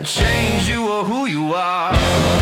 change you or who you are.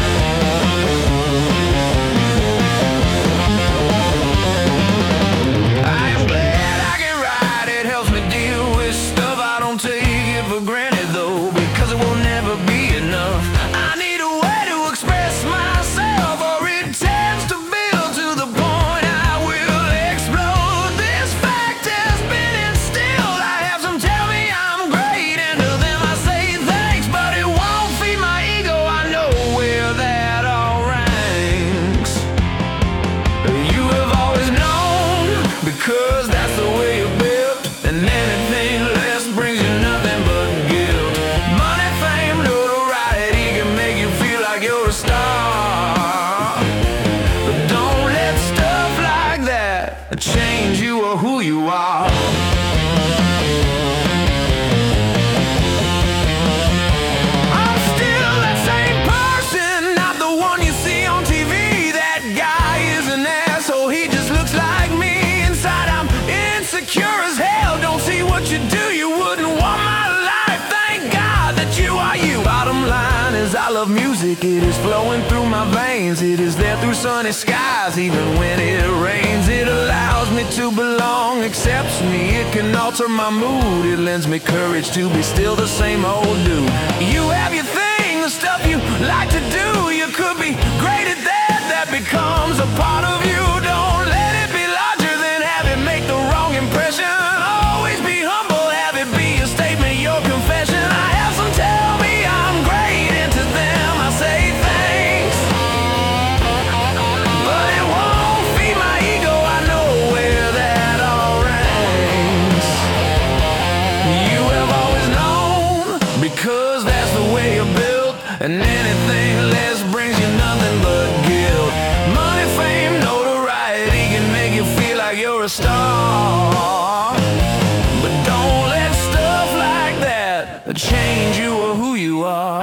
I am glad I can write, it helps me deal with stuff. I don't take it for granted though, because it will never be enough. I need a way to express myself, or it tends to build to the point I will explode. This fact has been instilled. I have some tell me I'm great, and to them I say thanks, but it won't feed my ego. I know where that all ranks. You have always known, because that's the way you're built, and anything less brings you nothing but guilt. Money, fame, notoriety can make you feel like you're a star, but don't let stuff like that change you or who you are. I'm still that same person, not the one you see on TV. That guy is an asshole, he just looks like me. Inside I'm insecure as hell, don't see what you do, you wouldn't want my life. Thank God that you are you. Bottom line is I love music, it is flowing through my veins. It is there through sunny skies, even when it rains. It allows me to belong, accepts me, it can alter my mood. It lends me courage to be still the same old dude. You have your thing, the stuff you like to do. You could be great at that, that becomes a part of you. Don't let it be larger than have it make the wrong impression. Always be humble, have it be a statement, your confession. I have some tell me I'm great, and to them I say thanks, but it won't feed my ego. I know where that all ranks. You have always known, because that's the way you're built, and anything less brings you nothing but guilt. Money, fame, notoriety can make you feel like you're a star, but don't let stuff like that change you or who you are.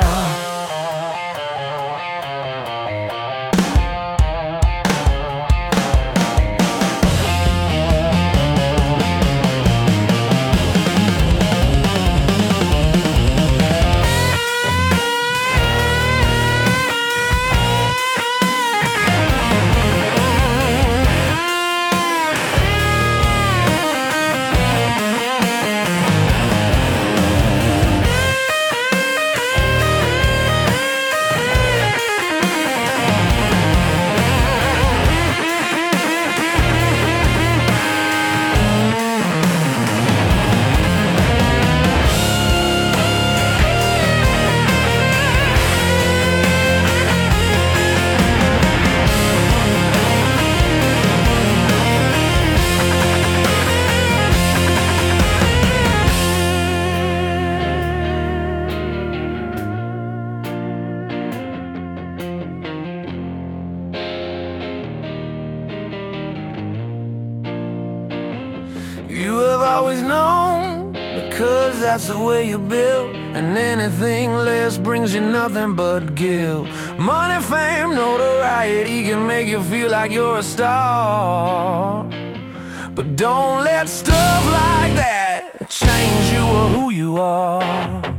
You have always known, because that's the way you're built, and anything less brings you nothing but guilt. Money, fame, notoriety can make you feel like you're a star, but don't let stuff like that change you or who you are.